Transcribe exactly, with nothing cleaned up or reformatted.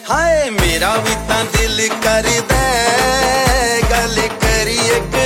ਹਾਏ ਮੇਰਾ ਵੀ ਤਾਂ ਦਿਲ ਕਰਦਾ ਗੱਲ ਕਰੀਏ